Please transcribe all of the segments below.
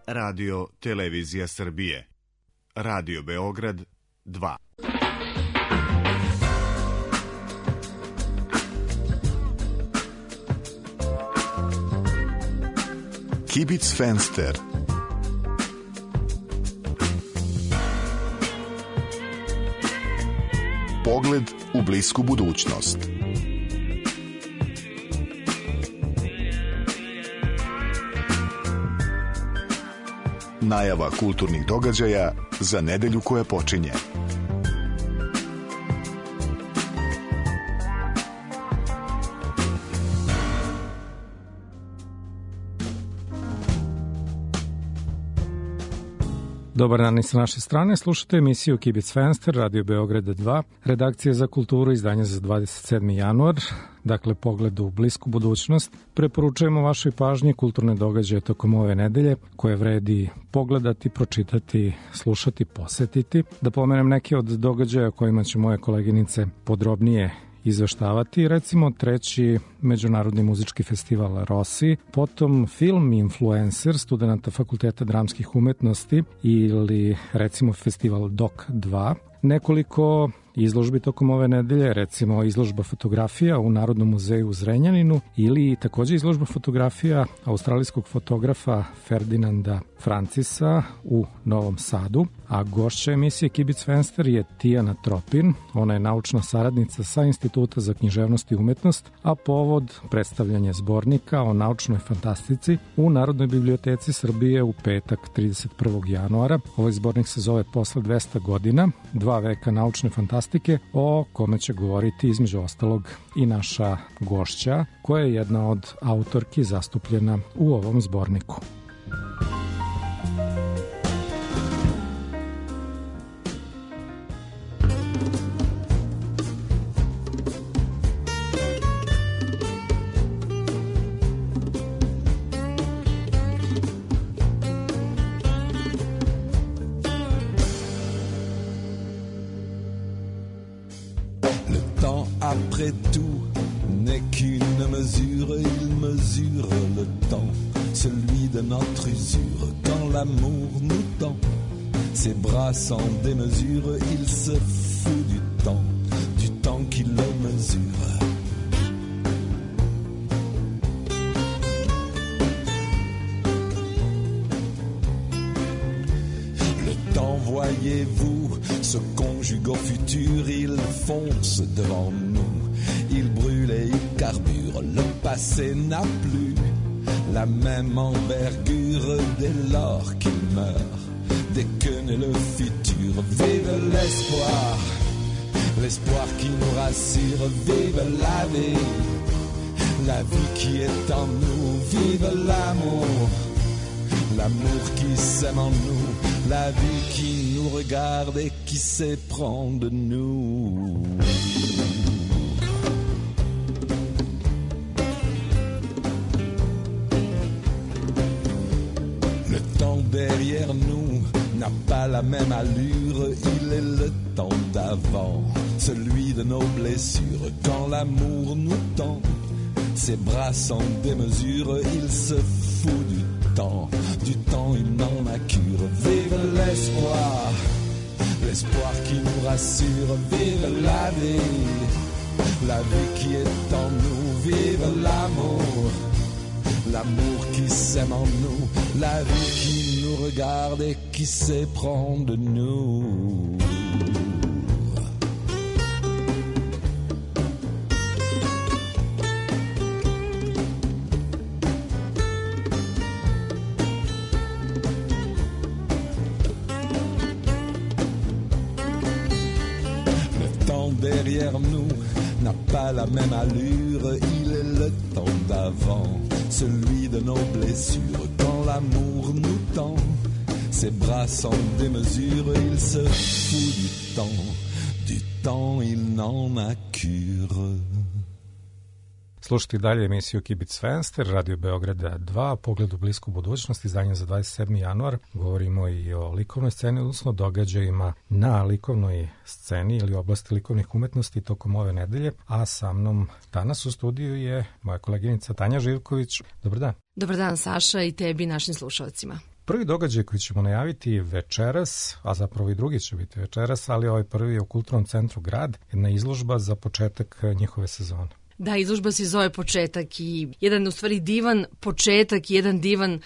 Radio Televizija Srbije. Radio Beograd 2. Kibic Fenster. Pogled u blisku budućnost. Najava kulturnih događaja za nedelju koja počinje. Dobar dan i sa naše strane, slušate emisiju Kibic Fenster, Radio Beograda 2, redakcije za kulturu, izdanje za 27. januar, dakle pogled u blisku budućnost. Preporučujemo vašoj pažnji kulturne događaje tokom ove nedelje, koje vredi pogledati, pročitati, slušati, posetiti. Da pomenem neke od događaja kojima će moje koleginice podrobnije izveštavati, recimo 3. Međunarodni muzički festival Rossi, potom film Influencer studenta Fakulteta dramskih umetnosti ili recimo festival Doc 2, nekoliko izložbi tokom ove nedelje, recimo izložba fotografija u Narodnom muzeju u Zrenjaninu ili takođe izložba fotografija australijskog fotografa Ferdinanda Francisa u Novom Sadu, a gošća emisije Kibic Fenster je Tijana Tropin, ona je naučna saradnica sa Instituta za književnost i umetnost, a povod predstavljanje zbornika o naučnoj fantastici u Narodnoj biblioteci Srbije u petak 31. januara. Ovaj zbornik se zove Posle 200 godina, 2 veka naučne fantastike, o kome će govoriti između ostalog i naša gošća, koja je jedna od autorki zastupljena u ovom zborniku. Après tout, n'est qu'une mesure, il mesure le temps, celui de notre usure. Quand l'amour nous tend ses bras sans démesure, il se fout du temps qui le mesure. Le temps, voyez-vous, se conjugue au futur, il fonce devant nous, il brûle et il carbure, le passé n'a plus la même envergure dès lors qu'il meurt, dès que naît le futur. Vive l'espoir, l'espoir qui nous rassure, vive la vie qui est en nous, vive l'amour qui s'aime en nous, la vie qui nous regarde et qui s'éprend de nous. Le temps derrière nous n'a pas la même allure, il est le temps d'avant, celui de nos blessures. Quand l'amour nous tend ses bras sans démesure, il se fout du temps il n'en a cure. Vive l'espoir, l'espoir qui nous rassure, vive la vie qui est en nous, vive l'amour qui s'aime en nous, la vie qui nous regarde et qui s'éprend de nous. Derrière nous n'a pas la même allure, il est le temps d'avant, celui de nos blessures. Quand l'amour nous tend ses bras sans démesure, il se fout du temps il n'en a cure. Slušajte dalje emisiju Kibic Fenster, Radio Beograda 2, pogled u blisku budućnost, izdanje za 27. januar. Govorimo i o likovnoj sceni, odnosno događajima na likovnoj sceni ili oblasti likovnih umetnosti tokom ove nedelje, a sa mnom danas u studiju je moja koleginica Tanja Živković. Dobar dan. Dobar dan, Saša, i tebi i našim slušalcima. Prvi događaj koji ćemo najaviti večeras, a zapravo i drugi će biti večeras, ali ovaj prvi je u Kulturnom centru Grad, jedna izložba za početak njihove sezone. Da, izložba se zove Početak i jedan u stvari divan početak i jedan divan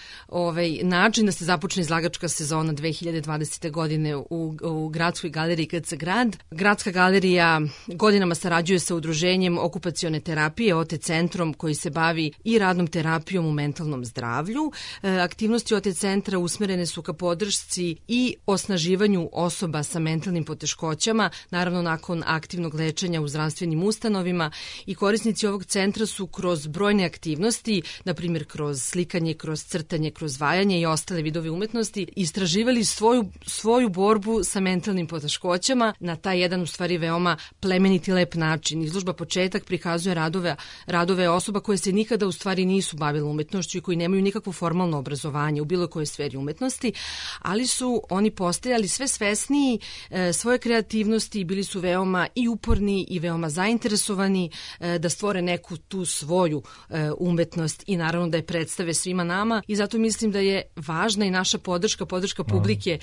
način da se započne izlagačka sezona 2020. godine u Gradskoj galeriji KC Grad. Gradska galerija godinama sarađuje sa udruženjem okupacione terapije OT centrom koji se bavi i radnom terapijom u mentalnom zdravlju. Aktivnosti OT centra usmerene su ka podršci i osnaživanju osoba sa mentalnim poteškoćama, naravno nakon aktivnog lečenja u zdravstvenim ustanovima, i korisnici ovog centra su kroz brojne aktivnosti, na primjer kroz slikanje, kroz crtanje, kroz vajanje i ostale vidove umetnosti, istraživali svoju borbu sa mentalnim poteškoćama na taj jedan u stvari veoma plemenit i lep način. Izložba Početak prikazuje radove osoba koje se nikada u stvari nisu bavile umetnošću i koji nemaju nikakvo formalno obrazovanje u bilo kojoj sferi umetnosti, ali su oni postajali sve svesniji svoje kreativnosti i bili su veoma i uporni i veoma zainteresovani da stvore neku tu svoju umetnost i naravno da je predstave svima nama, i zato mislim da je važna i naša podrška publike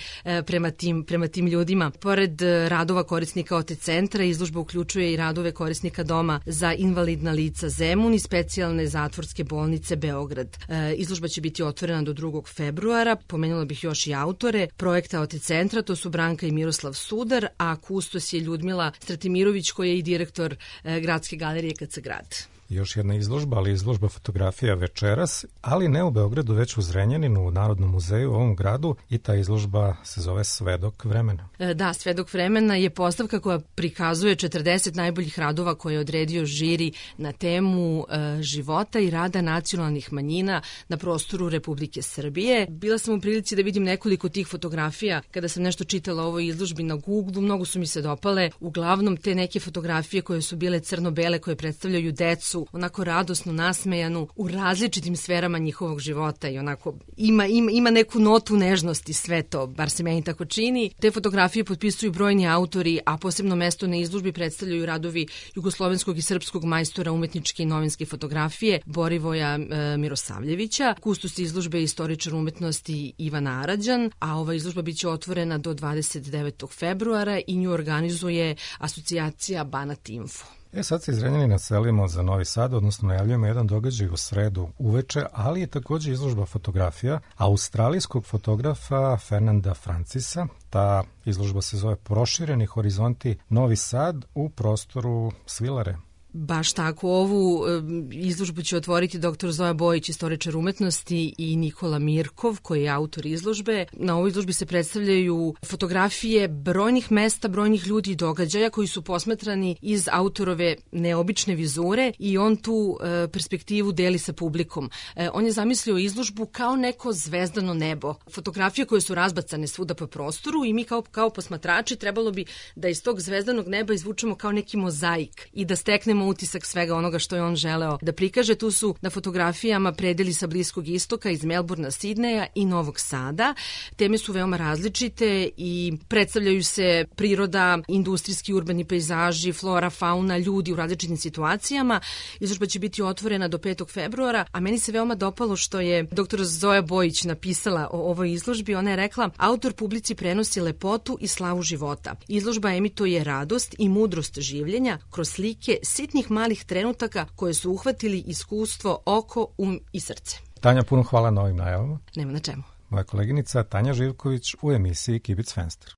prema tim ljudima. Pored radova korisnika OT centra, izložba uključuje i radove korisnika Doma za invalidna lica Zemun i specijalne zatvorske bolnice Beograd. Izložba će biti otvorena do 2. februara. Pomenula bih još i autore projekta OT centra, to su Branka i Miroslav Sudar, a kustos je Ljudmila Stratimirović koja je i direktor Gradske galerije KC Grad. Još jedna izložba, ali izložba fotografija večeras, ali ne u Beogradu, već u Zrenjaninu, u Narodnom muzeju u ovom gradu, i ta izložba se zove Svedok vremena. Da, Svedok vremena je postavka koja prikazuje 40 najboljih radova koje je odredio žiri na temu života i rada nacionalnih manjina na prostoru Republike Srbije. Bila sam u prilici da vidim nekoliko tih fotografija kada sam nešto čitala o ovoj izložbi na Google, mnogo su mi se dopale, uglavnom te neke fotografije koje su bile crno-bele, koje predstavljaju decu onako radosno nasmejanu u različitim sferama njihovog života i onako ima neku notu nežnosti sve to, bar se meni tako čini. Te fotografije potpisuju brojni autori, a posebno mesto na izložbi predstavljaju radovi jugoslovenskog i srpskog majstora umetničke i novinske fotografije Borivoja Mirosavljevića. Kustos izložbe je istoričar umetnosti Ivan Arađan, a ova izložba biće otvorena do 29. februara i nju organizuje asocijacija Banat Info. Sad se iz Zrenjanina selimo za Novi Sad, odnosno najavljujemo jedan događaj u sredu uveče, ali je također izložba fotografija australijskog fotografa Fernanda Francisa. Ta izložba se zove Prošireni horizonti Novi Sad u prostoru Svilare. Baš tako, ovu izložbu će otvoriti dr. Zoja Bojić, istoričar umetnosti, i Nikola Mirkov, koji je autor izložbe. Na ovoj izložbi se predstavljaju fotografije brojnih mesta, brojnih ljudi i događaja koji su posmatrani iz autorove neobične vizure i on tu perspektivu deli sa publikom. On je zamislio izložbu kao neko zvezdano nebo. Fotografije koje su razbacane svuda po prostoru i mi kao posmatrači trebalo bi da iz tog zvezdanog neba izvučemo kao neki mozaik i da steknemo utisak svega onoga što je on želeo da prikaže. Tu su na fotografijama predeli sa Bliskog istoka, iz Melburna, Sidneja i Novog Sada. Teme su veoma različite i predstavljaju se priroda, industrijski urbani pejzaži, flora, fauna, ljudi u različitim situacijama. Izložba će biti otvorena do 5. februara, a meni se veoma dopalo što je dr. Zoja Bojić napisala o ovoj izložbi. Ona je rekla: autor publici prenosi lepotu i slavu života. Izložba emituje radost i mudrost življenja kroz slike sitnih malih trenutaka koje su uhvatili iskustvo, oko, i srce. Tanja, puno hvala na ovim najavama. Nema na čemu. Moja koleginica Tanja Živković u emisiji Kibicfenster.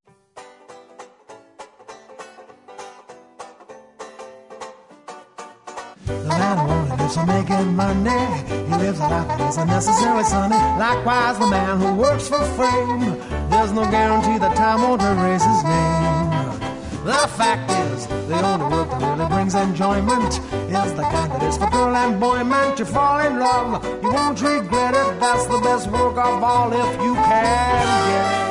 The man who only lives for making money, he lives a life that is unnecessarily sunny. Likewise, the man who works for fame, there's no guarantee that time won't erase his name. The fact is, the only work that really brings enjoyment is the kind that is for girl and boy. Meant to fall in love, you won't regret it. That's the best work of all if you can get it.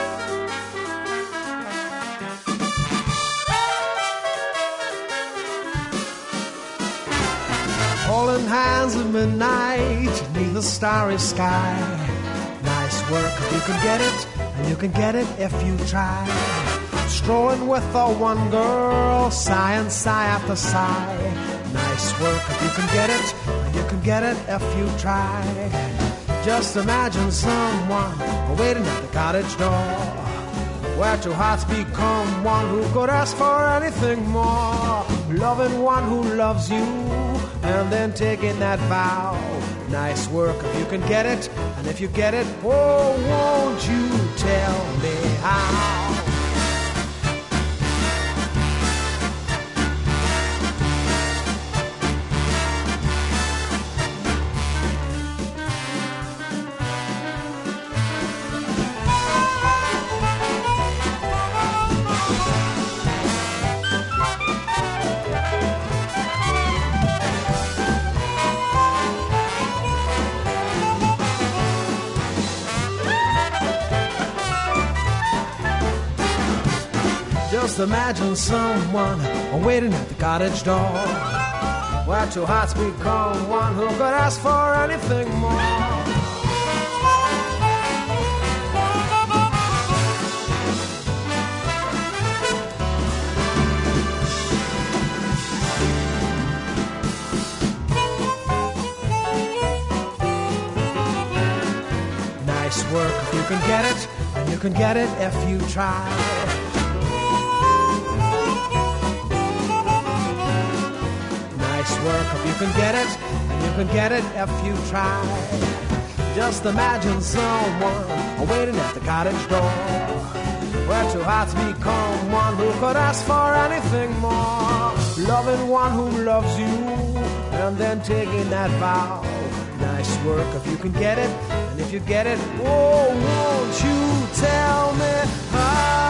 Holding hands at midnight beneath the starry sky. Nice work if you can get it, and you can get it if you try. Strolling with the one girl, sigh and sigh after sigh. Nice work if you can get it, and you can get it if you try. Just imagine someone waiting at the cottage door, where two hearts become one, who could ask for anything more. Loving one who loves you, and then taking that vow. Nice work if you can get it, and if you get it, oh, won't you tell me how? Just imagine someone waiting at the cottage door, where two hearts become one, who could ask for anything more. Nice work if you can get it, and you can get it if you try. Work if you can get it, and you can get it if you try. Just imagine someone waiting at the cottage door, where two hearts become one, who could ask for anything more. Loving one who loves you, and then taking that vow. Nice work if you can get it, and if you get it, oh, won't you tell me how?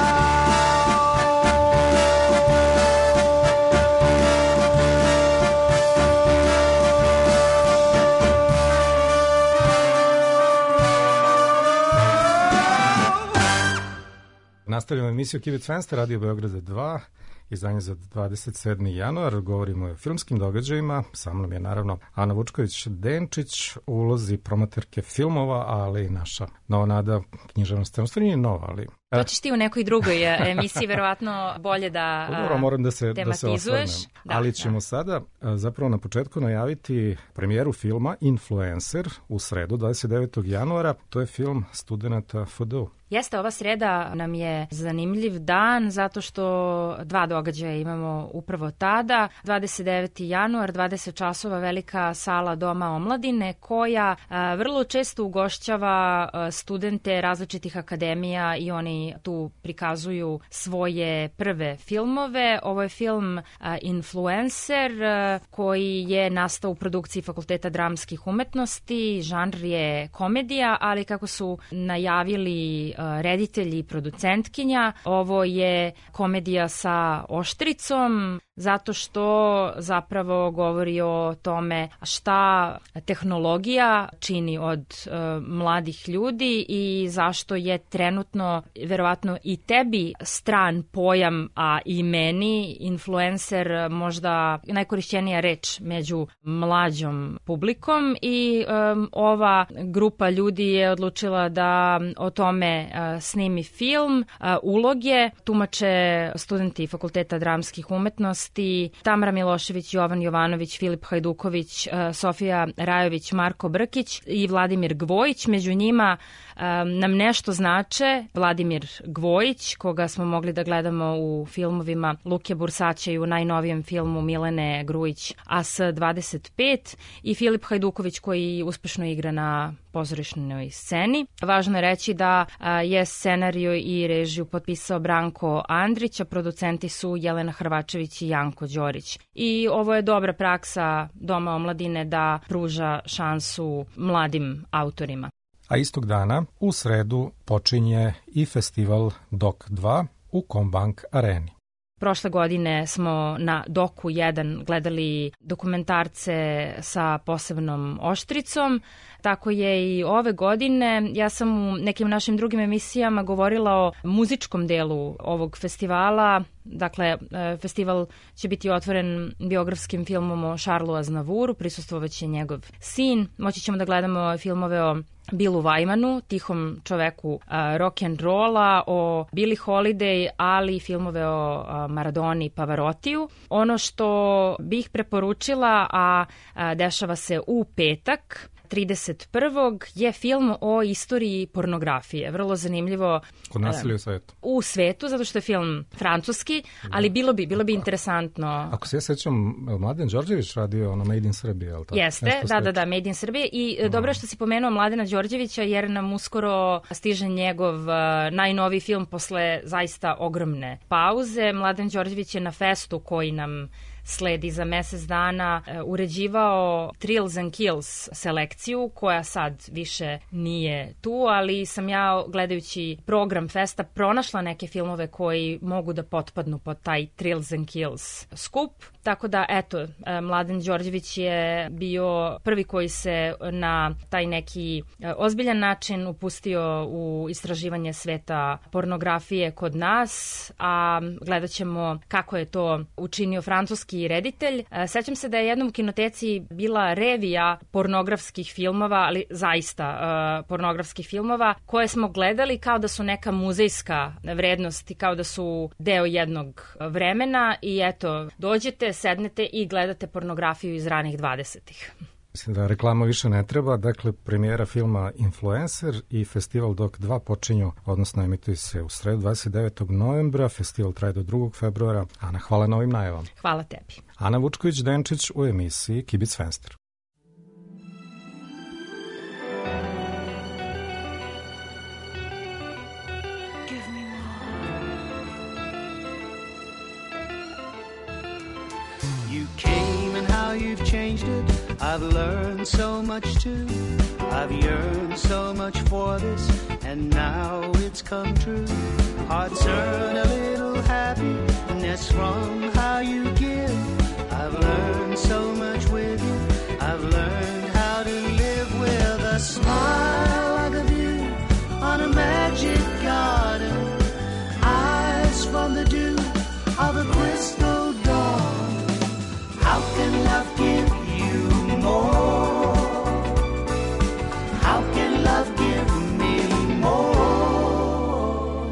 Nastavljamo emisiju Kibic Fenster, Radio Beograda 2, izdanje za 27. januar. Govorimo o filmskim događajima. Sa mnom je naravno Ana Vučković-Denčić u ulozi promoterke filmova, ali i naša nova nada književnosti. Ono nije nova, ali... To ćeš ti u nekoj drugoj emisiji verovatno bolje da moram da se tematizuješ. Ali ćemo sada zapravo na početku najaviti premijeru filma Influencer u sredu 29. januara. To je film studenata FDU. Jeste, ova sreda nam je zanimljiv dan zato što dva događaja imamo upravo tada. 29. januar, 20 časova, velika sala Doma omladine koja vrlo često ugošćava studente različitih akademija i oni tu prikazuju svoje prve filmove. Ovo je film Influencer koji je nastao u produkciji Fakulteta dramskih umetnosti. Žanr je komedija, ali kako su najavili reditelji i producentkinja, ovo je komedija sa oštricom, zato što zapravo govori o tome šta tehnologija čini od mladih ljudi i zašto je trenutno verovatno i tebi stran pojam, a i meni influencer možda najkorišćenija reč među mlađom publikom i ova grupa ljudi je odlučila da o tome snimi film. Uloge tumače studenti Fakulteta dramskih umetnosti, Tamara Milošević, Jovan Jovanović, Filip Hajduković, Sofija Rajović, Marko Brkić i Vladimir Gvojić. Među njima nam nešto znače Vladimir Gvojić, koga smo mogli da gledamo u filmovima Luke Bursaća i u najnovijem filmu Milene Grujić AS-25 i Filip Hajduković koji uspešno igra na pozorišnoj sceni. Važno je reći da je scenariju i režiju potpisao Branko Andrić, a producenti su Jelena Hrvačević i Janko Đorić. I ovo je dobra praksa Doma omladine da pruža šansu mladim autorima. A istog dana, u sredu, počinje i festival Dok 2 u Kombank areni. Prošle godine smo na Doku 1 gledali dokumentarce sa posebnom oštricom, tako je i ove godine. Ja sam u nekim našim drugim emisijama govorila o muzičkom delu ovog festivala. Dakle, festival će biti otvoren biografskim filmom o Šarlu Aznavouru, prisustvovaće njegov sin. Moći ćemo da gledamo filmove o Billu Weimanu, tihom čoveku rock'n'rolla, o Billie Holiday, ali i filmove o Maradoni i Pavarotiju. Ono što bih preporučila, a dešava se u petak, 31. je film o istoriji pornografije. Vrlo zanimljivo. Kod nas ili u svetu? U svetu, zato što je film francuski, ali bilo bi interesantno. Ako se ja sećam, Mladen Đorđević radio ono Made in Srbije, ali tako? Jeste, da, Made in Srbije. I dobro je što si pomenuo Mladena Đorđevića, jer nam uskoro stiže njegov najnoviji film posle zaista ogromne pauze. Mladen Đorđević je na festu koji nam sledi za mesec dana uređivao Thrills and Kills selekciju, koja sad više nije tu, ali sam ja, gledajući program festa, pronašla neke filmove koji mogu da potpadnu pod taj Thrills and Kills skup. Tako da, eto, Mladen Đorđević je bio prvi koji se na taj neki ozbiljan način upustio u istraživanje sveta pornografije kod nas, a gledat ćemo kako je to učinio francuski reditelj. Sećam se da je jednom u kinoteci bila revija pornografskih filmova, ali zaista pornografskih filmova, koje smo gledali kao da su neka muzejska vrednost i kao da su deo jednog vremena i eto, dođete, sednete i gledate pornografiju iz ranih 20-ih. Mislim da reklama više ne treba, dakle premijera filma Influencer i festival Dok 2 počinju, odnosno emituju se u sredu 29. novembra, festival traje do 2. februara. Ana, hvala na ovim najavama. Hvala tebi. Ana Vučković-Denčić u emisiji Kibic Fenster. You've changed it, I've learned so much too. I've yearned so much for this, and now it's come true. Hearts earn a little happiness from how you give. I've learned so much with you. I've learned how to live with a smile like a view on a magic garden. Eyes from the dew of a crystal dawn. How can love give you more? How can love give me more?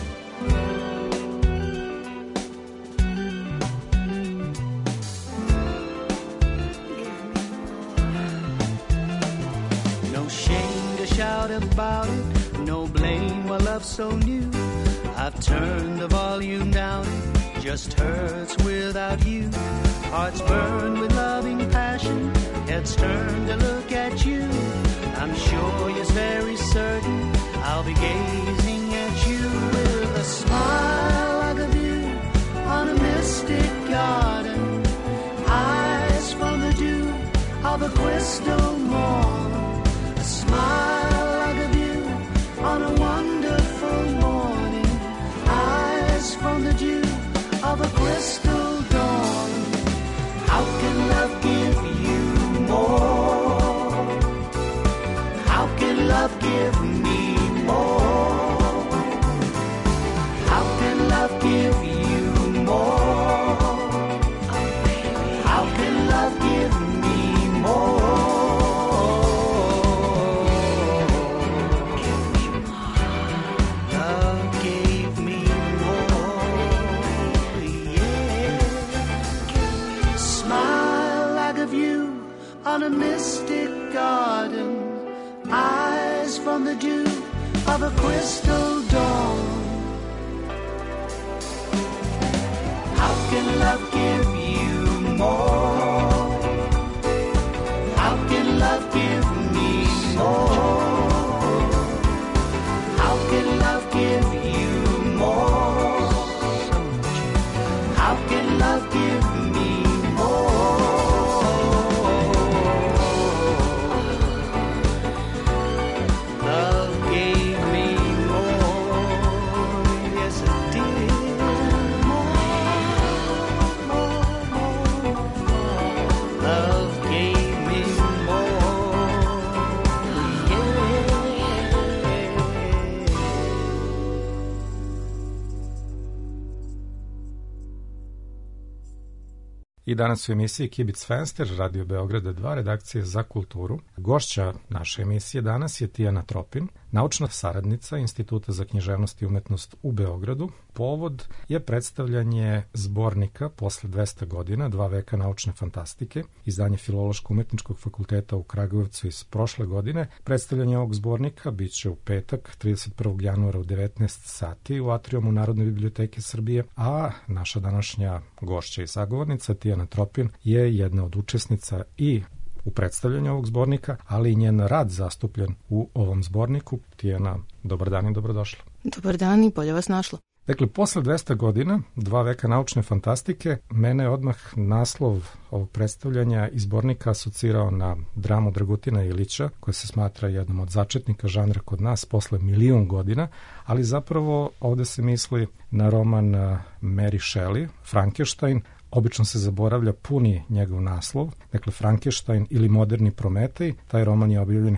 No shame to shout about it, no blame while love's so new. I've turned the volume down, it just hurts without you. Hearts burn with loving passion, heads turn to look at you. I'm sure, yes, very certain, I'll be gazing at you with a smile like a view on a mystic garden. Eyes from the dew of a crystal morn. A smile like a view on a wonderful morning. Eyes from the dew of a crystal dawn. How can love give you more? How can love give me more? How can love give you more? How can love give me more? Love gave me more, yeah. Smile like a view on a mystic garden. Eyes from the dew of a crystal dawn. How can love give you more? How can love give me more? How can love give you more? How can love give me more? Love gave me more, yes it did. Love gave me more, yeah. I danas u emisiji Kibic Fenster, Radio Beograda 2, redakcije za kulturu. Gošća naše emisije danas je Tijana Tropin, naučna saradnica Instituta za književnost i umetnost u Beogradu. Povod je predstavljanje zbornika posle 200 godina, 2 veka naučne fantastike, izdanje Filološko-umetničkog fakulteta u Kragujevcu iz prošle godine. Predstavljanje ovog zbornika biće u petak, 31. januara u 19 sati u atriumu Narodne biblioteke Srbije, a naša današnja gošća i sagovornica Tijana Tropin je jedna od učesnica i u predstavljanju ovog zbornika, ali i njen rad zastupljen u ovom zborniku. Tijana, dobar dan i dobrodošla. Dobar dan i bolje vas našlo. Dakle, posle 200 godina, 2 veka naučne fantastike, mene je odmah naslov ovog predstavljanja i zbornika asocirao na dramu Dragutina Ilića, koja se smatra jednom od začetnika žanra kod nas posle 1.000.000 godina, ali zapravo ovde se misli na roman Mary Shelley, Frankenstein. Obično se zaboravlja puni njegov naslov, dakle Frankenstein ili Moderni Prometej. Taj roman je objavljen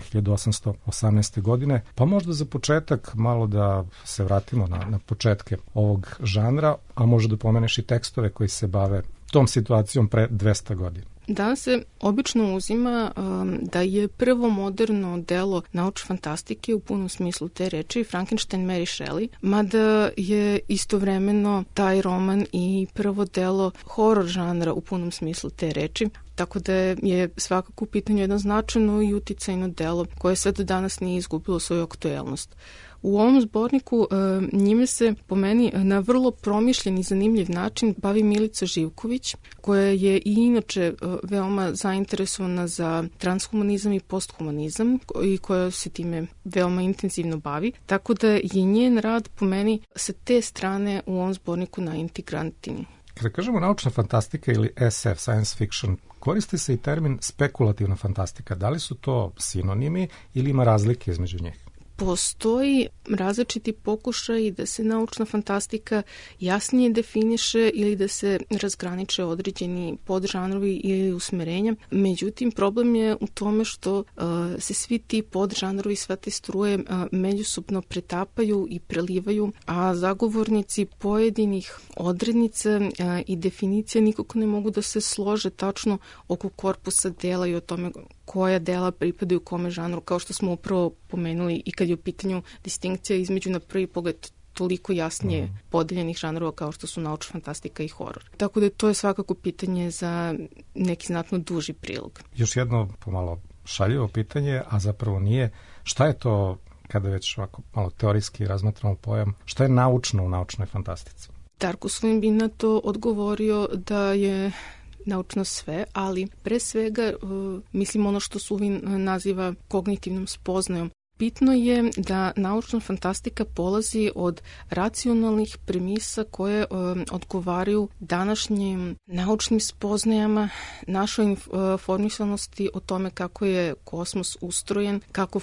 1818. godine, pa možda za početak malo da se vratimo na početke ovog žanra, a možda da pomeneš i tekstove koji se bave tom situacijom pre 200 godina. Danas se obično uzima da je prvo moderno delo naučne fantastike u punom smislu te reči Frankenstein Mary Shelley, mada je istovremeno taj roman i prvo delo horor žanra u punom smislu te reči. Tako da je svakako u pitanju jedno značajno i uticajno delo koje sve do danas nije izgubilo svoju aktuelnost. U ovom zborniku njime se po meni na vrlo promišljen i zanimljiv način bavi Milica Živković, koja je i inače veoma zainteresovana za transhumanizam i posthumanizam i koja se time veoma intenzivno bavi. Tako da je njen rad po meni sa te strane u ovom zborniku najintegrantniji. Kada kažemo naučna fantastika ili SF, science fiction, koristi se i termin spekulativna fantastika. Da li su to sinonimi ili ima razlike između njih? Postoji različiti pokušaj da se naučna fantastika jasnije definiše ili da se razgraniče određeni podžanrovi ili usmerenja. Međutim, problem je u tome što se svi ti podžanrovi, sve te struje međusobno pretapaju i prelivaju, a zagovornici pojedinih odrednica i definicija nikako ne mogu da se slože tačno oko korpusa dela i o tome koja dela pripadaju kome žanru, kao što smo upravo pomenuli i kad je u pitanju distinkcija između na prvi pogled toliko jasnije podeljenih žanrova kao što su naučna fantastika i horor. Tako da to je svakako pitanje za neki znatno duži prilog. Još jedno pomalo šaljivo pitanje, a zapravo nije. Šta je to, kada već ovako malo teorijski razmatramo pojam, šta je naučno u naučnoj fantastici? Darko Svojin bi na to odgovorio da je naučno sve, ali pre svega mislim ono što Suvin naziva kognitivnom spoznajom. Bitno je da naučna fantastika polazi od racionalnih premisa koje odgovaraju današnjim naučnim spoznajama, našoj informisanosti o tome kako je kosmos ustrojen, kako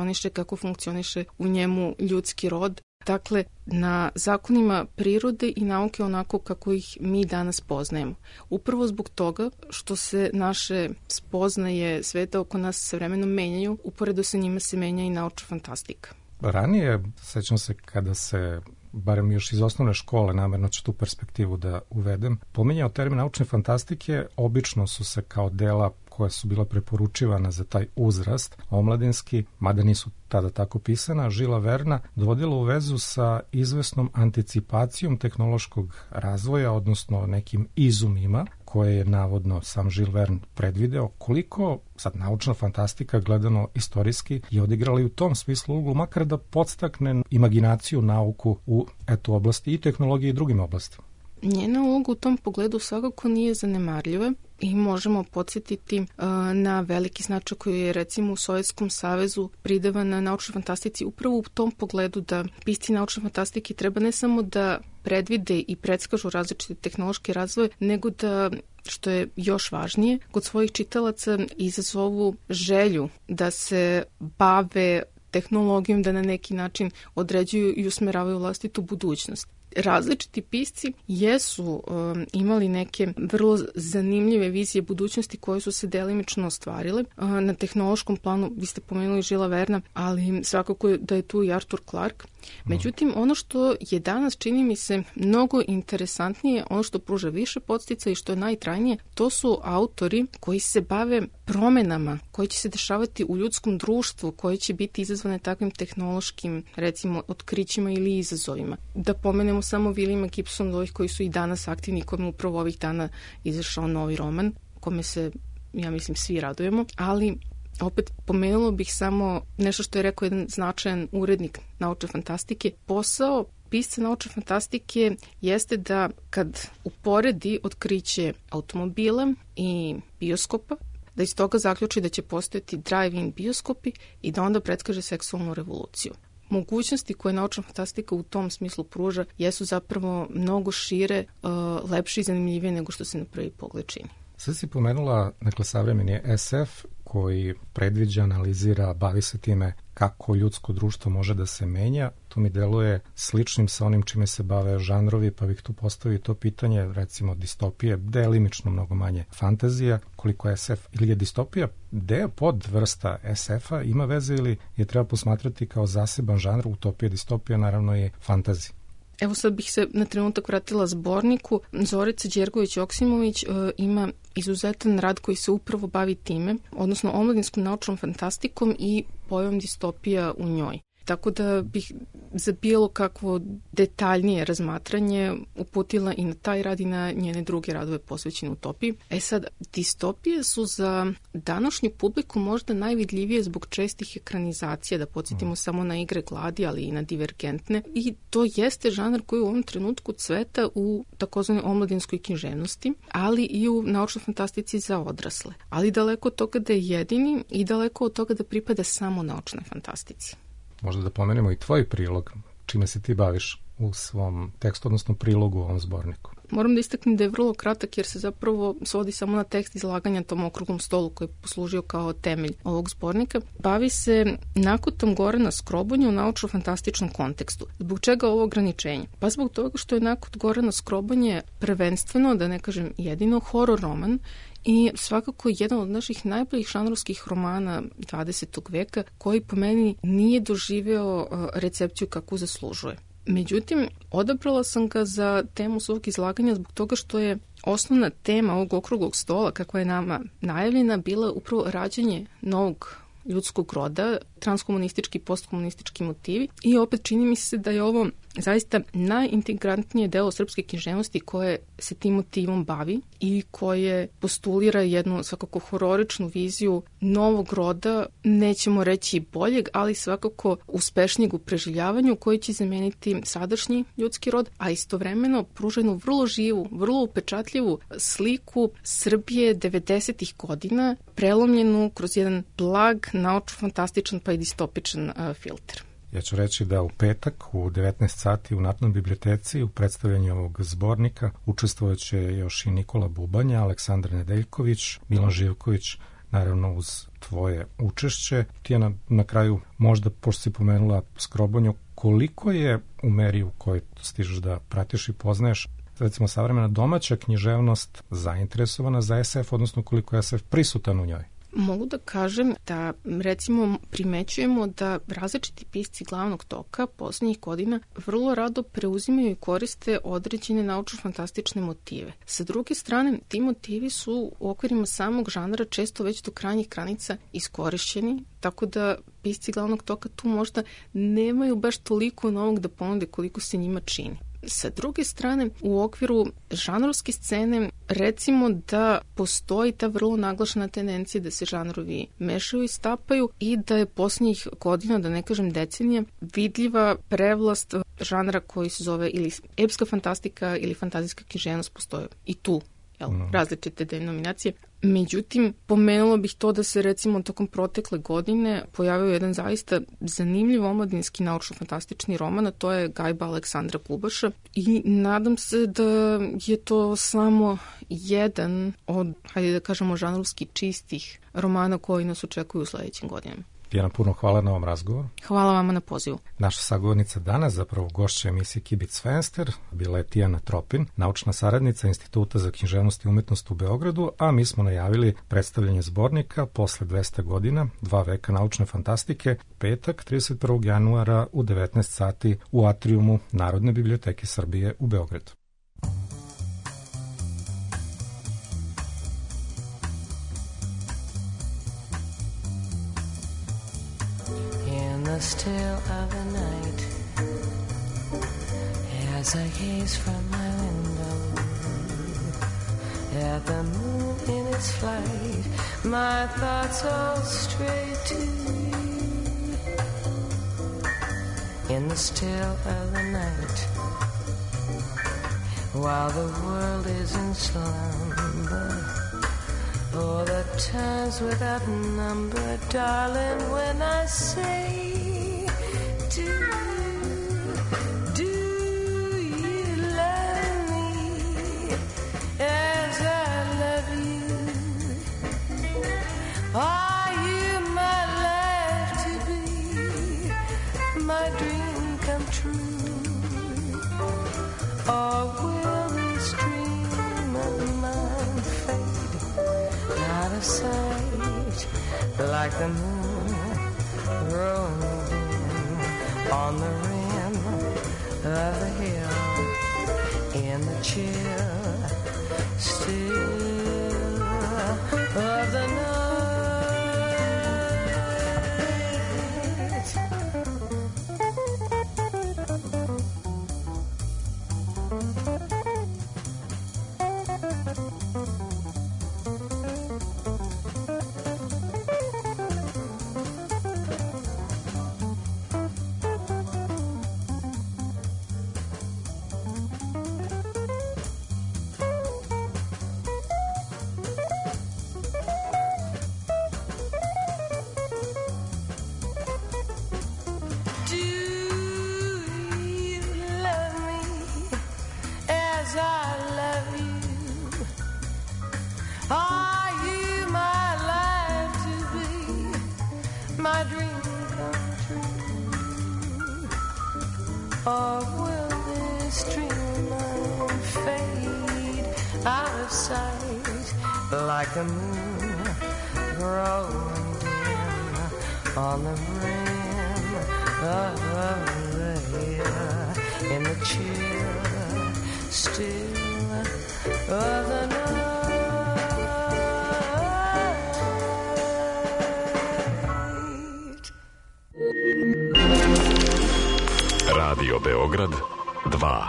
funkcioniše u njemu ljudski rod. Dakle, na zakonima prirode i nauke onako kako ih mi danas poznajemo. Upravo zbog toga što se naše spoznaje sveta oko nas sa vremenom menjaju, uporedo sa njima se menja i naučna fantastika. Ranije, sećam se kada se, barem još iz osnovne škole, namerno ću tu perspektivu da uvedem, pominjao termin naučne fantastike, obično su se kao dela koja su bila preporučivana za taj uzrast omladinski, mada nisu tada tako pisana, Žila Verna dovodila u vezu sa izvesnom anticipacijom tehnološkog razvoja, odnosno nekim izumima koje je navodno sam Žil Vern predvideo. Koliko sad naučna fantastika gledano istorijski je odigrala i u tom smislu ulogu, makar da podstakne imaginaciju, nauku u oblasti i tehnologije i drugim oblastima? Njena uloga u tom pogledu svakako nije zanemarljiva i možemo podsjetiti na veliki značaj koji je recimo u Sovjetskom savezu pridavan na naučnoj fantastici upravo u tom pogledu da pisci naučne fantastike treba ne samo da predvide i predskažu različite tehnološke razvoje, nego da, što je još važnije, kod svojih čitalaca izazovu želju da se bave tehnologijom, da na neki način određuju i usmeravaju vlastitu budućnost. različiti pisci jesu imali neke vrlo zanimljive vizije budućnosti koje su se delimično ostvarile. Na tehnološkom planu, vi ste pomenuli Žila Verna, ali svakako da je tu i Arthur Clarke. Međutim, ono što je danas, čini mi se, mnogo interesantnije, ono što pruža više podstica i što je najtrajnije, to su autori koji se bave promenama koji će se dešavati u ljudskom društvu, koje će biti izazvane takvim tehnološkim, recimo, otkrićima ili izazovima. Da pomenemo samo Williama Gibsona, ovih koji su i danas aktivni, kojima upravo ovih dana izašao novi roman, kome se, ja mislim, svi radujemo, ali opet pomenulo bih samo nešto što je rekao jedan značajan urednik naučne fantastike. Posao pisca naučne fantastike jeste da kad uporedi otkriće automobila i bioskopa, da iz toga zaključi da će postojati drive-in bioskopi i da onda predskaže seksualnu revoluciju. Mogućnosti koje naučna fantastika u tom smislu pruža jesu zapravo mnogo šire, lepše i zanimljivije nego što se na prvi pogled čini. Sve si pomenula, dakle, savremeni SF koji predviđa, analizira, bavi se time kako ljudsko društvo može da se menja. To mi deluje sličnim sa onim čime se bave žanrovi, pa bih tu postavio to pitanje, recimo distopije, delimično mnogo manje fantazija, koliko je SF ili je distopija deo pod vrsta SF-a, ima veze ili je treba posmatrati kao zaseban žanr, utopija, distopija, naravno je fantazija. Evo sad bih se na trenutak vratila zborniku. Zorica Đergović-Oksimović ima izuzetan rad koji se upravo bavi time, odnosno omladinskom naučnom fantastikom i pojmom distopija u njoj. Tako da bih za bilo kakvo detaljnije razmatranje uputila i na taj rad i na njene druge radove posvećene utopiji. Sad, distopije su za današnju publiku možda najvidljivije zbog čestih ekranizacija, da podsjetimo samo na Igre gladi, ali i na Divergentne. I to jeste žanr koji u ovom trenutku cveta u takozvanoj omladinskoj književnosti, ali i u naučnoj fantastici za odrasle. Ali daleko od toga da je jedini i daleko od toga da pripada samo naučnoj fantastici. Možda da pomenemo i tvoj prilog, čime se ti baviš u svom tekstu, odnosno prilogu u ovom zborniku. Moram da istaknem da je vrlo kratak jer se zapravo svodi samo na tekst izlaganja tom okruglom stolu koji je poslužio kao temelj ovog zbornika. Bavi se nakutom Gorana Skrobonja u naučno-fantastičnom kontekstu. Zbog čega ovo ograničenje? Pa zbog toga što je nakut Gorana Skrobonje prvenstveno, da ne kažem jedino, horor roman i svakako jedan od naših najboljih žanrovskih romana 20. veka koji po meni nije doživeo recepciju kakvu zaslužuje. Međutim, odabrala sam ga za temu svog izlaganja zbog toga što je osnovna tema ovog okruglog stola, kakva je nama najavljena, bila upravo rađanje novog ljudskog roda, transkomunistički i postkomunistički motivi i opet čini mi se da je ovo zaista najintegrantnije delo srpske književnosti koje se tim motivom bavi i koje postulira jednu svakako hororičnu viziju novog roda, nećemo reći boljeg, ali svakako uspešnijeg u preživljavanju koji će zameniti sadašnji ljudski rod, a istovremeno pruža jednu vrlo živu, vrlo upečatljivu sliku Srbije 90-ih godina, prelomljenu kroz jedan blag, naučno-fantastičan pa i distopičan filter. Ja ću reći da u petak u 19 sati u Narodnoj biblioteci u predstavljanju ovog zbornika učestvovaće još i Nikola Bubanja, Aleksandar Nedeljković, Milan Živković, naravno uz tvoje učešće. Tijana, na kraju možda, pošto si pomenula Skrobonju, koliko je u meri u kojoj stižeš da pratiš i poznaješ, recimo, savremena domaća književnost zainteresovana za SF, odnosno koliko je SF prisutan u njoj? Mogu da kažem da, recimo, primećujemo da različiti pisci glavnog toka poslednjih godina vrlo rado preuzimaju i koriste određene naučno-fantastične motive. Sa druge strane, ti motivi su u okvirima samog žanra često već do krajnjih granica iskorišćeni, tako da pisci glavnog toka tu možda nemaju baš toliko novog da ponude koliko se njima čini. Sa druge strane, u okviru žanrovske scene, recimo da postoji ta vrlo naglašena tendencija da se žanrovi mešaju i stapaju i da je posljednjih godina, da ne kažem decenija, vidljiva prevlast žanra koji se zove ili epska fantastika ili fantazijska književnost, postoje i tu različite denominacije. Međutim, pomenulo bih to da se recimo tokom protekle godine pojavio jedan zaista zanimljiv omladinski naučno-fantastični roman, a to je Gajba Aleksandra Kubaša i nadam se da je to samo jedan od, hajde da kažemo, žanrovski čistih romana koji nas očekuju u sledećim godinama. Tijana, puno hvala na ovom razgovoru. Hvala vama na pozivu. Naša sagovornica danas, zapravo gošća emisije Kibic Fenster, bila je Tijana Tropin, naučna saradnica Instituta za književnost i umetnost u Beogradu, a mi smo najavili predstavljanje zbornika posle 200 godina, 2 veka naučne fantastike, petak 31. januara u 19 sati u atriumu Narodne biblioteke Srbije u Beogradu. Still of the night, as I gaze from my window at the moon in its flight, my thoughts all stray to you. In the still of the night, while the world is in slumber, oh, the times without number, darling, when I say, do you love me as I love you? Are you my life to be, my dream come true? Or will this dream of mine fade out of sight like the moon growing on the rim of the hill in the chill still of the night. Or will this dream fade out of sight like a moon growing dim on the rim of the hill in the chill still of the night? Radio Beograd 2.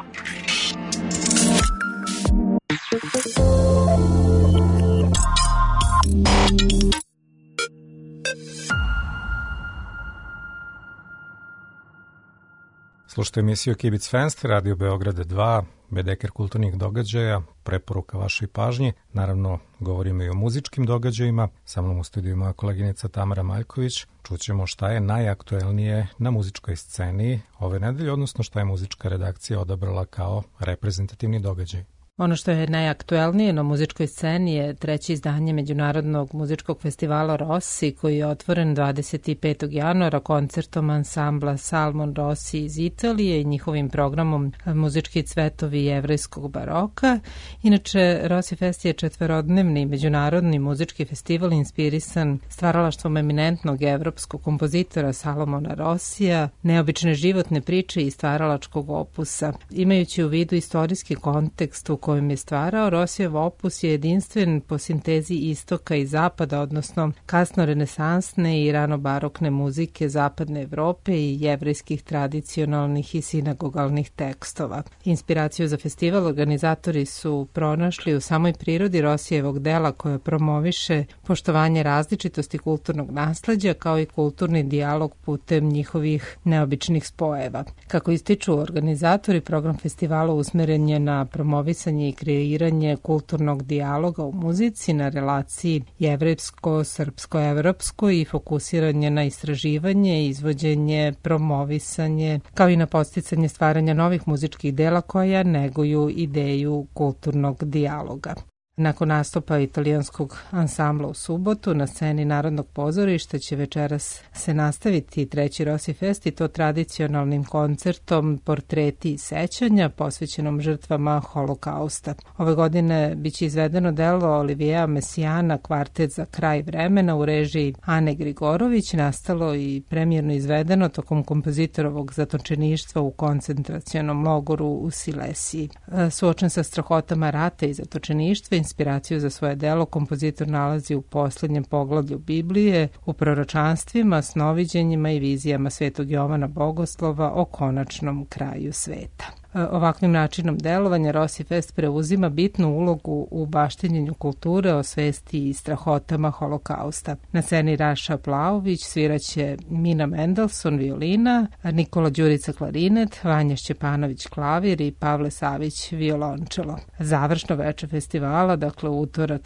Slušajte emisiju Kibic Fenster, Radio Beograd 2, bedeker kulturnih događaja, preporuka vašoj pažnji. Naravno, govorimo i o muzičkim događajima. Sa mnom u studiju moja koleginica Tamara Maljković. Čućemo šta je najaktuelnije na muzičkoj sceni ove nedelje, odnosno šta je muzička redakcija odabrala kao reprezentativni događaj. Ono što je najaktuelnije na muzičkoj sceni je 3. izdanje Međunarodnog muzičkog festivala Rossi, koji je otvoren 25. januara koncertom ansambla Salmon Rossi iz Italije i njihovim programom Muzički cvetovi jevrejskog baroka. Inače, Rossi Fest je 4-dnevni međunarodni muzički festival inspirisan stvaralaštvom eminentnog evropskog kompozitora Salomona Rossija, neobične životne priče i stvaralačkog opusa. Imajući u vidu istorijski kontekst u kojem je stvarao, Rossijev opus je jedinstven po sintezi istoka i zapada, odnosno kasno renesansne i rano barokne muzike zapadne Evrope i jevrejskih tradicionalnih i sinagogalnih tekstova. Inspiraciju za festival organizatori su pronašli u samoj prirodi Rossijevog dela, koja promoviše poštovanje različitosti kulturnog nasleđa kao i kulturni dijalog putem njihovih neobičnih spojeva. Kako ističu organizatori, program festivala usmeren je na promovisanje i kreiranje kulturnog dijaloga u muzici na relaciji jevrejsko-srpsko-evropsko i fokusiranje na istraživanje, izvođenje, promovisanje, kao i na podsticanje stvaranja novih muzičkih dela koja neguju ideju kulturnog dijaloga. Nakon nastupa italijanskog ansambla u subotu na sceni Narodnog pozorišta će večeras se nastaviti treći Rossi Fest i to tradicionalnim koncertom Portreti i sećanja posvećenom žrtvama holokausta. Ove godine biće izvedeno delo Olivijea Mesijana Kvartet za kraj vremena u režiji Ane Grigorović, nastalo i premijerno izvedeno tokom kompozitorovog zatočeništva u koncentracionom logoru u Silesiji. Suočen sa strahotama rata i zatočeništva, inspiraciju za svoje delo kompozitor nalazi u poslednjem poglavlju Biblije, u proročanstvima, snoviđenjima i vizijama Svetog Jovana Bogoslova o konačnom kraju sveta. Ovakvim načinom delovanja Rossi Fest preuzima bitnu ulogu u baštinjenju kulture o svesti i strahotama holokausta. Na sceni Raša Plaović sviraće Mina Mendelson violina, Nikola Đurica klarinet, Vanja Šćepanović klavir i Pavle Savić violončelo. Završno veče festivala, dakle utorak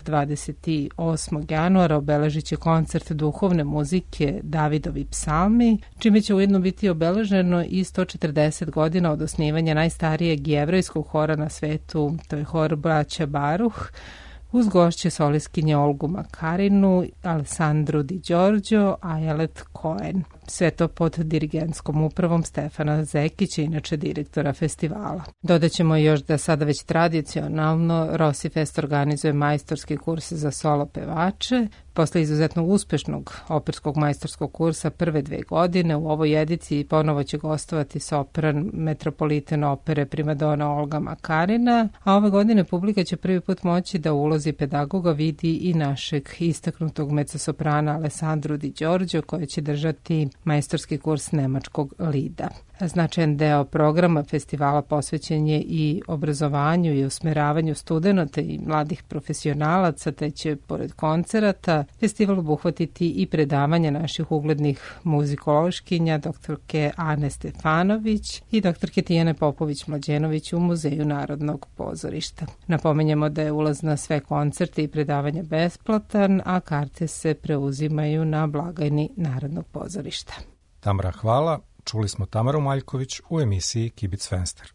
28. januara, obeležit će koncert duhovne muzike Davidovi psalmi, čime će ujedno biti obeleženo i 140 godina od osnivanja najstarijeg jevrejskog hora na svetu, to je hor braća Baruh, uz gošće solistkinje Olgu Makarinu, Alessandru Di Giorgio, Ayelet Cohen. Sve to pod dirigentskom upravom Stefana Zekića, inače direktora festivala. Dodaćemo još da sada već tradicionalno Rossi Fest organizuje majstorski kurs za solo pevače. Posle izuzetno uspešnog operskog majstorskog kursa prve 2 godine, u ovoj ediciji ponovo će gostovati sopran Metropolitan opere primadona Olga Makarina, a ove godine publika će prvi put moći da u ulozi pedagoga vidi i našeg istaknutog mezzosoprana Alessandru Di Giorgio, koji će držati majstorski kurs nemačkog lida. Značajan deo programa festivala posvećen je i obrazovanju i usmeravanju studenata i mladih profesionalaca, te će, pored koncerata, festival obuhvatiti i predavanja naših uglednih muzikološkinja, doktorke Ane Stefanović i doktorke Tijane Popović-Mlađenović u Muzeju Narodnog pozorišta. Napomenjamo da je ulaz na sve koncerte i predavanja besplatan, a karte se preuzimaju na blagajni Narodnog pozorišta. Tamara, hvala. Čuli smo Tamaru Maljković u emisiji Kibic Fenster.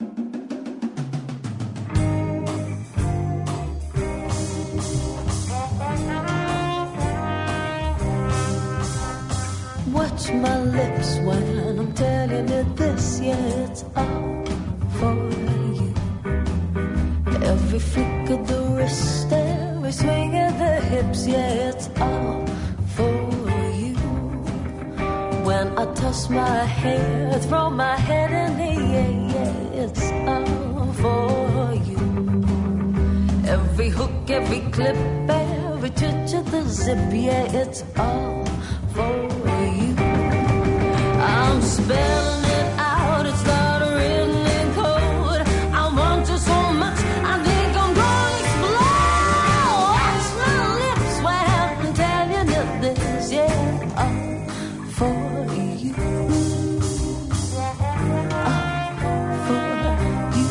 Watch my lips when I'm telling you this, yeah, it's all for you. Every flick of the wrist, every swing of the hips, yeah, it's all for you. When I toss my hair, throw my head in the air, yeah, it's all for you. Every hook, every clip, every touch of the zip, yeah, it's all for you. I'm spelling it out, it's not written in code. I want you so much, I think I'm gonna explode. Watch my lips when I'm telling you this, yeah, all for you. All for you.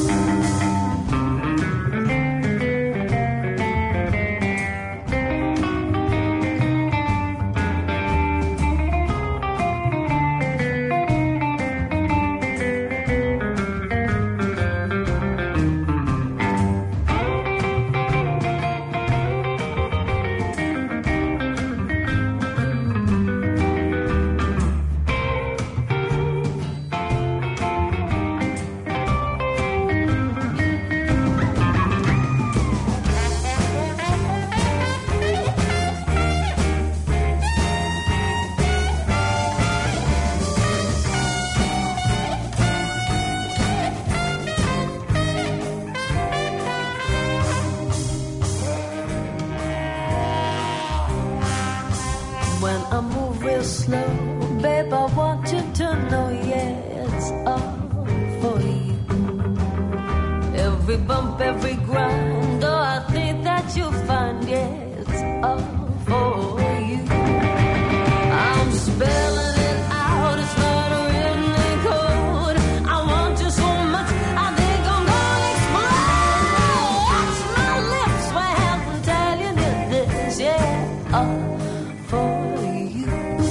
When I move real slow, babe, I want you to know, yeah, it's all for you. Every bump, every grind, oh, I think that you'll find, yeah, it's all for you. I'm spelling it out, it's not written in code. I want you so much, I think I'm gonna explode. Watch my lips when I'm telling you this, yeah, all for you.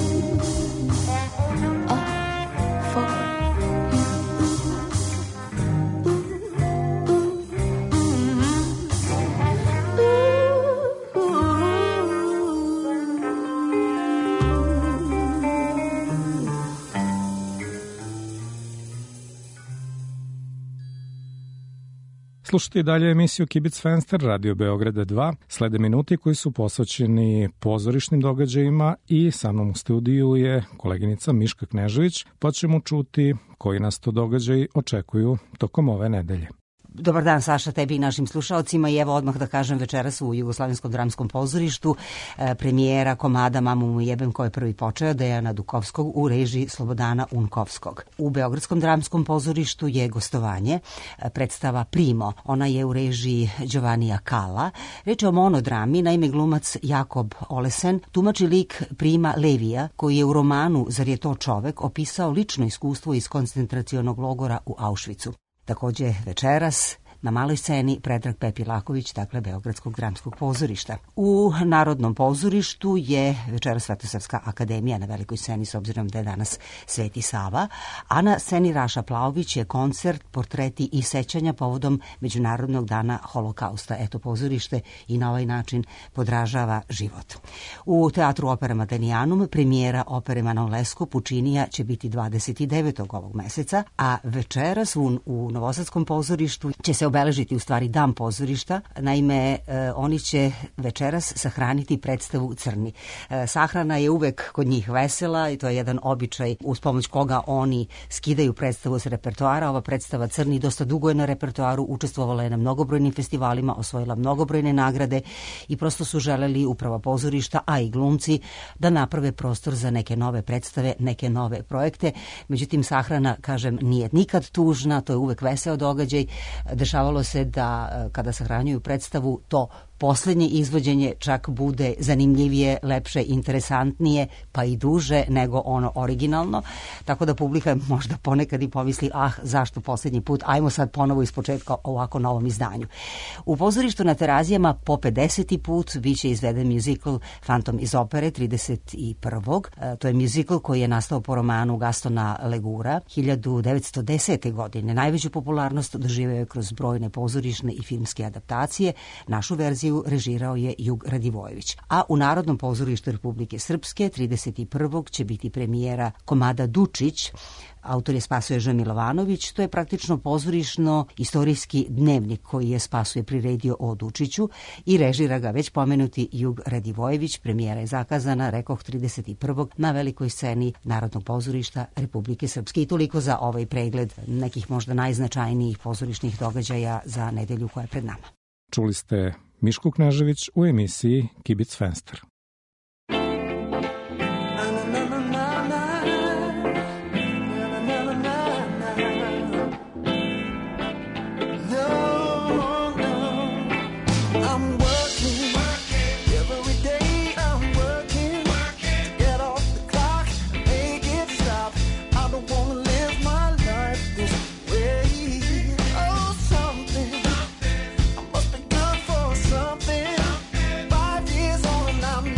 All for you. Slušajte i dalje emisiju Kibic Fenster, Radio Beograda 2. Slede minuti koji su posvećeni pozorišnim događajima i sa mnom u studiju je koleginica Miška Knežević, pa ćemo čuti koji nas to događaji očekuju tokom ove nedelje. Dobar dan, Saša, tebi i našim slušaocima i evo odmah da kažem, večeras u Jugoslavenskom dramskom pozorištu premijera komada Mamu mu jebem ko je prvi počeo Dejana Dukovskog u režiji Slobodana Unkovskog. U Beogradskom dramskom pozorištu je gostovanje predstava Primo. Ona je u režiji Giovannija Kala. Reč je o monodrami, naime glumac Jakob Olesen tumači lik Prima Levija koji je u romanu Zar je to čovek opisao lično iskustvo iz koncentracionog logora u Auschwitzu. Takođe večeras na maloj sceni Predrag Pepilaković, dakle Beogradskog dramskog pozorišta. U Narodnom pozorištu je večeras Svetosavska akademija na velikoj sceni s obzirom da je danas Sveti Sava, a na sceni Raša Plaović je koncert, portreti i sećanja povodom Međunarodnog dana holokausta. Eto, pozorište i na ovaj način podražava život. U Teatru opera Madanijanum premijera opere Manon Lescaut Pučinija će biti 29. ovog meseca, a večeras u Novosadskom pozorištu će se obeležiti u stvari dan pozorišta. Naime, oni će večeras sahraniti predstavu Crni. Sahrana je uvek kod njih vesela i to je jedan običaj uz pomoć koga oni skidaju predstavu s repertoara. Ova predstava Crni dosta dugo je na repertoaru, učestvovala je na mnogobrojnim festivalima, osvojila mnogobrojne nagrade i prosto su želeli uprava pozorišta, a i glumci da naprave prostor za neke nove predstave, neke nove projekte. Međutim, sahrana, kažem, nije nikad tužna, to je uvek veseo događaj. Dešavalo se da kada sahranjuju predstavu, to poslednje izvođenje čak bude zanimljivije, lepše, interesantnije, pa i duže nego ono originalno. Tako da publika možda ponekad i pomisli, zašto poslednji put, ajmo sad ponovo ispočetka ovako novom izdanju. U pozorištu na Terazijama po 50. put biće izveden muzikal Fantom iz opere 31. To je muzikal koji je nastao po romanu Gastona Legura 1910. godine. Najveću popularnost doživeo je kroz brojne pozorišne i filmske adaptacije. Našu verziju režirao je Jug Radivojević. A u Narodnom pozorištu Republike Srpske 31. će biti premijera komada Dučić. Autor je Spasoje Milovanović. To je praktično pozorišno istorijski dnevnik koji je Spasoje priredio o Dučiću i režira ga već pomenuti Jug Radivojević. Premijera je zakazana, rekoh, 31. na velikoj sceni Narodnog pozorišta Republike Srpske. I toliko za ovaj pregled nekih možda najznačajnijih pozorišnih događaja za nedelju koja je pred nama. Čuli ste Mišku Knežević u emisiji Kibic Fenster. I'm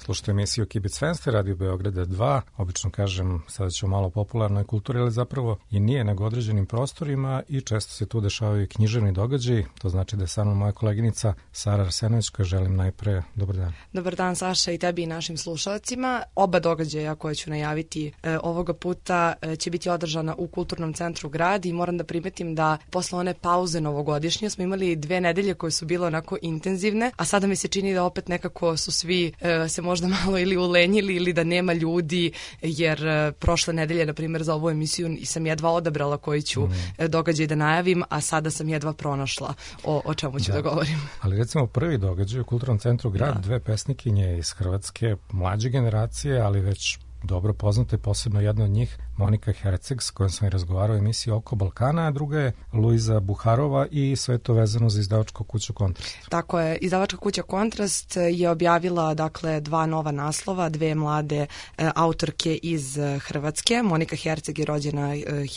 Slušajte emisiju Kibic Fenster, Radio Beograda 2. Obično kažem, sada ćemo malo popularnoj kulturi, ali zapravo i nije, nego određenim prostorima i često se tu dešavaju književni događaji. To znači da je sa mnom moja koleginica Sara Arsenović, koja želim najpre dobar dan. Dobar dan, Saša, i tebi i našim slušalcima. Oba događaja koje ću najaviti ovoga puta će biti održana u Kulturnom centru Grad i moram da primetim da posle one pauze novogodišnje smo imali 2 nedelje koje su bile onako intenzivne, a sada mi se čini da opet nekako su svi se možda malo ili ulenjili ili da nema ljudi, jer prošle nedelje, na primjer, za ovu emisiju sam jedva odabrala koji ću događaj da najavim, a sada sam jedva pronašla o čemu ću da govorim. Ali recimo prvi događaj u Kulturnom centru Grad, 2 pesnikinje iz Hrvatske, mlađe generacije, ali već dobro poznate, posebno jedna od njih, Monika Herceg, s kojom sam i razgovarao u emisiji Oko Balkana, a druga je Luiza Buharova i sve to vezano za izdavačku kuću Kontrast. Tako je, izdavačka kuća Kontrast je objavila, dakle, 2 nova naslova, 2 mlade autorke iz Hrvatske. Monika Herceg je rođena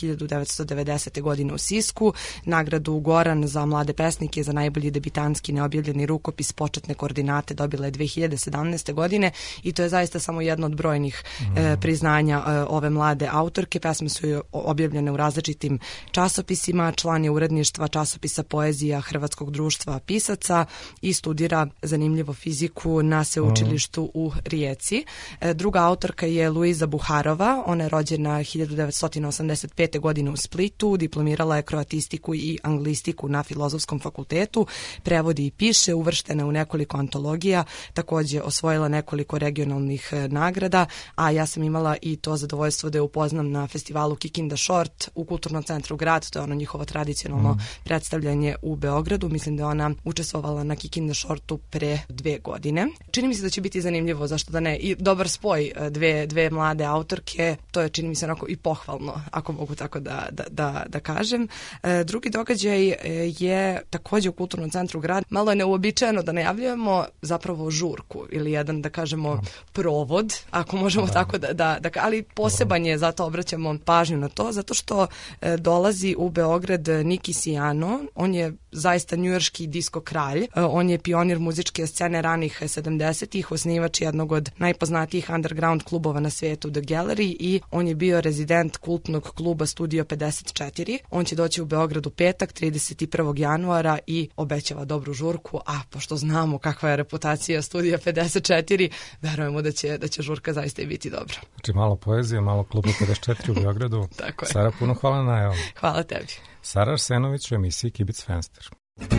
1990. godine u Sisku. Nagradu Goran za mlade pesnike za najbolji debitanski neobjavljeni rukopis početne koordinate dobila je 2017. godine i to je zaista samo jedno od brojnih priznanja ove mlade autorke. Pesme su objavljene u različitim časopisima, član je uredništva časopisa Poezija Hrvatskog društva pisaca i studira zanimljivo fiziku na sveučilištu u Rijeci. Druga autorka je Luiza Buharova, ona je rođena 1985. godine u Splitu, diplomirala je kroatistiku i anglistiku na Filozofskom fakultetu, prevodi i piše, uvrštena u nekoliko antologija, takođe osvojila nekoliko regionalnih nagrada, a ja sam imala i to zadovoljstvo da je upoznam na festivalu Kikinda Short u Kulturnom centru Grad, to je ono njihovo tradicionalno predstavljanje u Beogradu. Mislim da je ona učestvovala na Kikinda Shortu pre 2 godine. Čini mi se da će biti zanimljivo, zašto da ne, i dobar spoj dve mlade autorke, to je, čini mi se, onako i pohvalno, ako mogu tako da kažem. Drugi događaj je takođe u Kulturnom centru Grad. Malo je neuobičajeno da najavljujemo zapravo žurku ili jedan, da kažemo, provod, ako možemo tako ali poseban je, zato obraćamo pažnju na to, zato što dolazi u Beograd Niki Sijano. On je zaista njujorški disko kralj, on je pionir muzičke scene ranih 70-ih, osnivač jednog od najpoznatijih underground klubova na svetu, The Gallery, i on je bio rezident kultnog kluba Studio 54. On će doći u Beograd u petak 31. januara i obećava dobru žurku, a pošto znamo kakva je reputacija Studio 54, verujemo da će žurka zaista i biti dobra. Znači malo poezije, malo klubu 54 u Beogradu. Tako je. Sara, puno hvala na evo. Hvala tebi. Sara Arsenović u emisiji Kibic Fenster.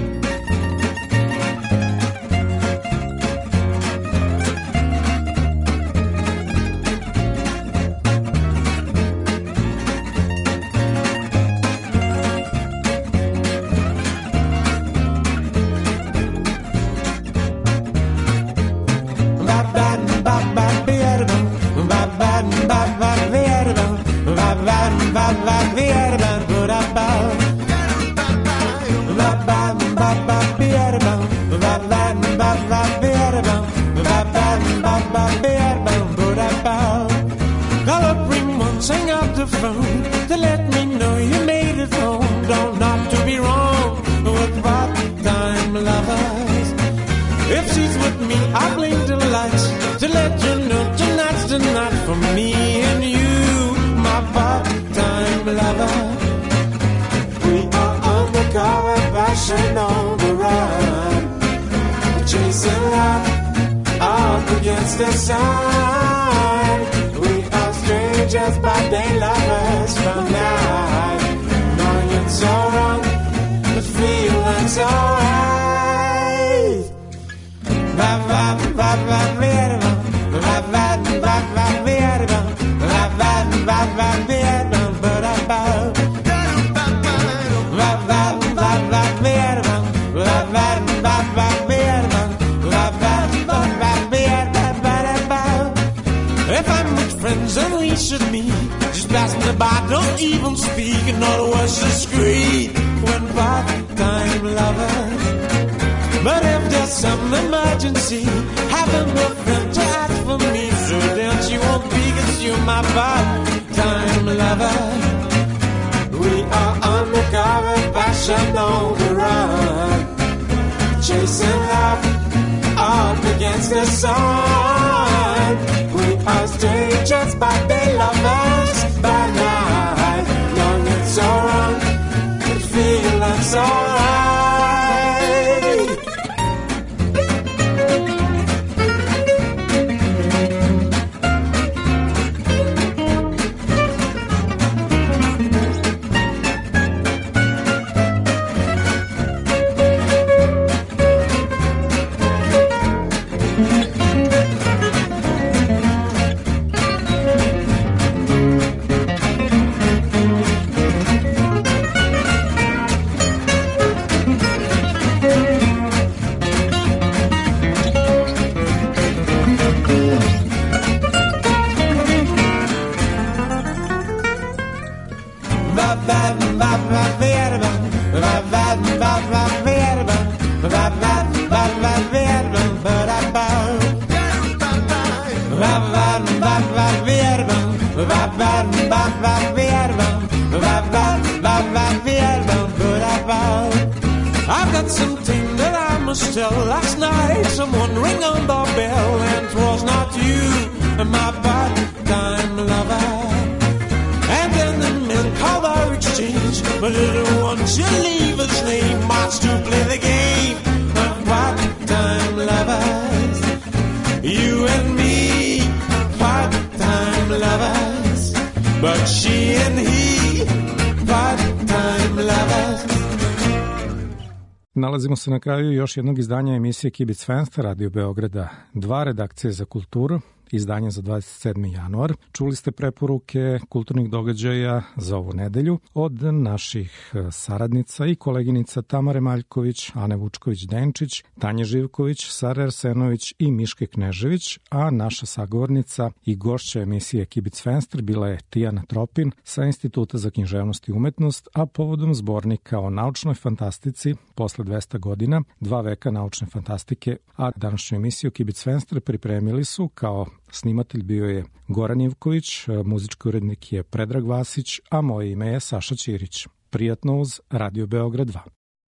To let me know you made it home. Don't not to be wrong with part-time lovers. If she's with me, I blink the lights to let you know tonight's the night for me and you, my part-time lover. We are undercover, passion on the run, chasing love up against the sun. We are strangers, but they lovers from night. Knowing it's so wrong, but feeling so right. Ba ba ba ba ba ba ba ba ba ba ba ba ba ba ba ba ba. If I'm with friends and we should meet, just pass me by, don't even speak, and all the words discreet when part-time lovers. But if there's some emergency, have a friend to ask for me, so then she won't be, 'cause you're my part-time lover. We are undercover, passion on the run, chasing love all up against the sun. We are strangers, but they love us by night. Young and so wrong, but feeling so right. I've got something that I must tell. Last night someone rang on the bell, and 'twas not you, my part-time lover. And then the men called our exchange, but I didn't want to leave his name. Wants to play the game of part-time lovers. You and me, part-time lovers. But she and he, part-time lovers. Nalazimo se na kraju još jednog izdanja emisije Kibic Fenster, Radio Beograda 2, redakcije za kulturu, izdanje za 27. januar. Čuli ste preporuke kulturnih događaja za ovu nedelju od naših saradnica i koleginica Tamare Maljković, Ane Vučković-Denčić, Tanje Živković, Sara Arsenović i Miške Knežević, a naša sagovornica i gošća emisije Kibic Fenster bila je Tijana Tropin sa Instituta za književnost i umetnost, a povodom zbornika o naučnoj fantastici posle 200 godina, 2 veka naučne fantastike, a današnju emisiju Kibic Fenster pripremili su kao snimatelj bio je Goran Ivković, muzički urednik je Predrag Vasić, a moje ime je Saša Ćirić. Prijatno uz Radio Beograd 2.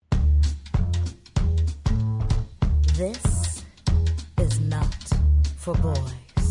This is not for boys.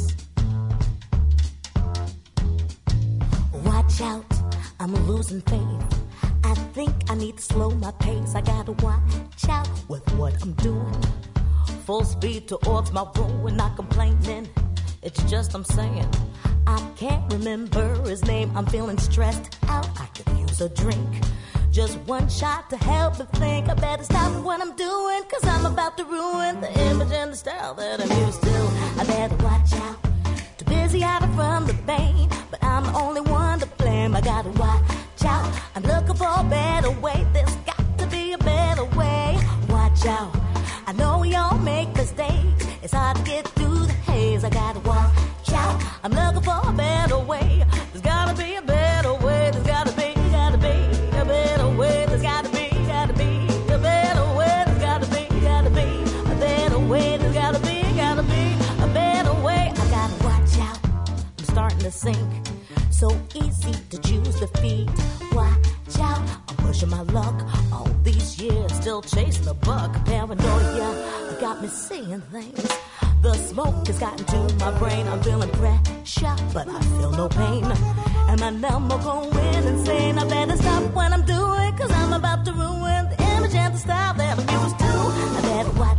Watch out, I'm losing faith. I think I need to slow my pace. I gotta watch out with what I'm doing. Full speed towards my room, not complaining. It's just I'm saying I can't remember his name. I'm feeling stressed out. I could use a drink. Just one shot to help me think. I better stop what I'm doing, 'cause I'm about to ruin the image and the style that I'm used to. I better watch out. Too busy hiding from the pain, but I'm the only one to blame. I gotta watch out. I'm looking for a better way. There's got to be a better way. Watch out. I know we all make mistakes. It's hard to get through the haze. I gotta watch out. I'm looking for a better way. There's gotta be a better way. There's gotta be a better way. There's gotta be a better way. There's gotta be a better way. There's gotta be a better way. I gotta watch out. I'm starting to sink. So easy to choose defeat. Watch out. I'm pushing my luck all these years, still chasing the buck. Paranoia got me seeing things. The smoke has gotten to my brain. I'm feeling pressure, but I feel no pain. And my number going insane. I better stop what I'm doing, 'cause I'm about to ruin the image and the style that I'm used to. I better watch